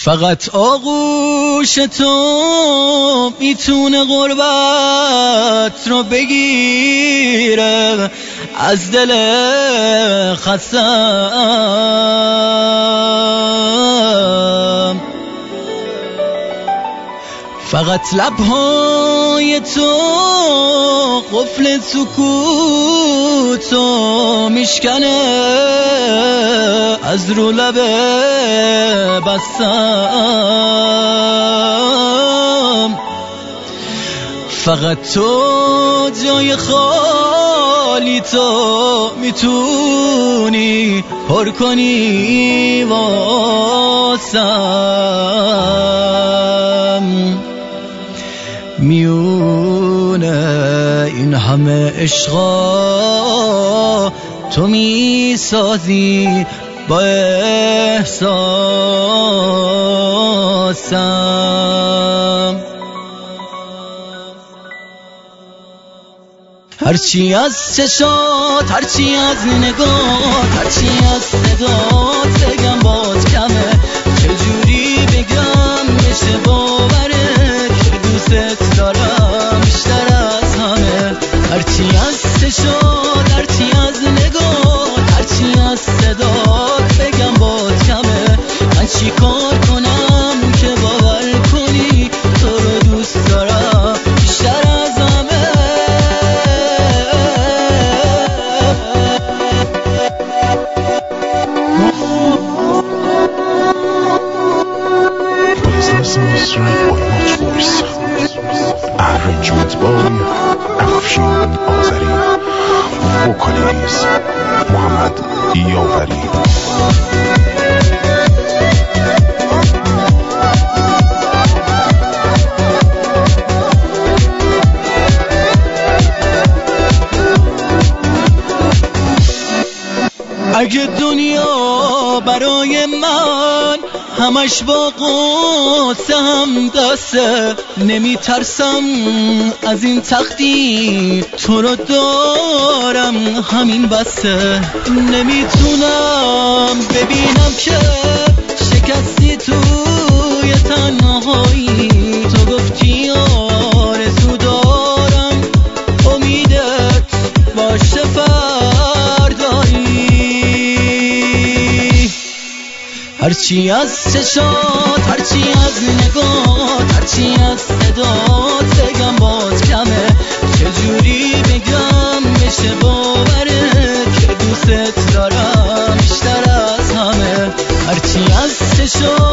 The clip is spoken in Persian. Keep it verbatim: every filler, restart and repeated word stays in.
فقط آغوش تو میتونه غربت رو بگیره از دل خستم. فقط لبهای تو قفل سکوتو میشکنه از رو لب بستم. فقط تو جای خالی تو میتونی پر کنی واسم. میونه این همه عشقا تو میسازی با احساسم. هرچی از چشات، هرچی از نگات، هرچی از صدات بگم باز کمه. چجوری بگم بشه باورت که دوست دارم بیشتر از همه. هرچی از چشات، هرچی از نگات، هرچی از صدات بگم باز کمه. من چی کار کنم که باور کنی تو رو دوست دارم بیشتر از همه. Arrangement by Afshin Azari, vocalist Muhammad Yavari. اگه دنیا برای من همش با قصه هم دسته، نمی ترسم از این تقدیر تو رو دارم همین بسه. نمیتونم ببینم که شکستی توی تنهایی. تو گفتی آرزو دارم امیدت باشه فردایی. هرچی از چشات، هرچی از نگات، هرچی از صدات بگم باز کمه. چجوری بگم بشه باورت که دوست دارم بیشتر از همه. هرچی از چشات